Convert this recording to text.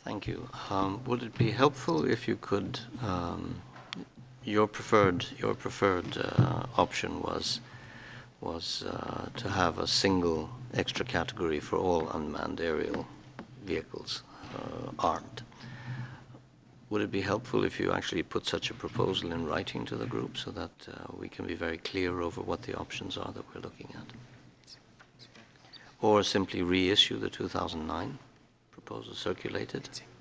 Thank you. Would it be helpful if you could, your preferred option was to have a single extra category for all unmanned aerial vehicles armed. Would it be helpful if you actually put such a proposal in writing to the group so that we can be very clear over what the options are that we're looking at? Or simply reissue the 2009 proposal circulated?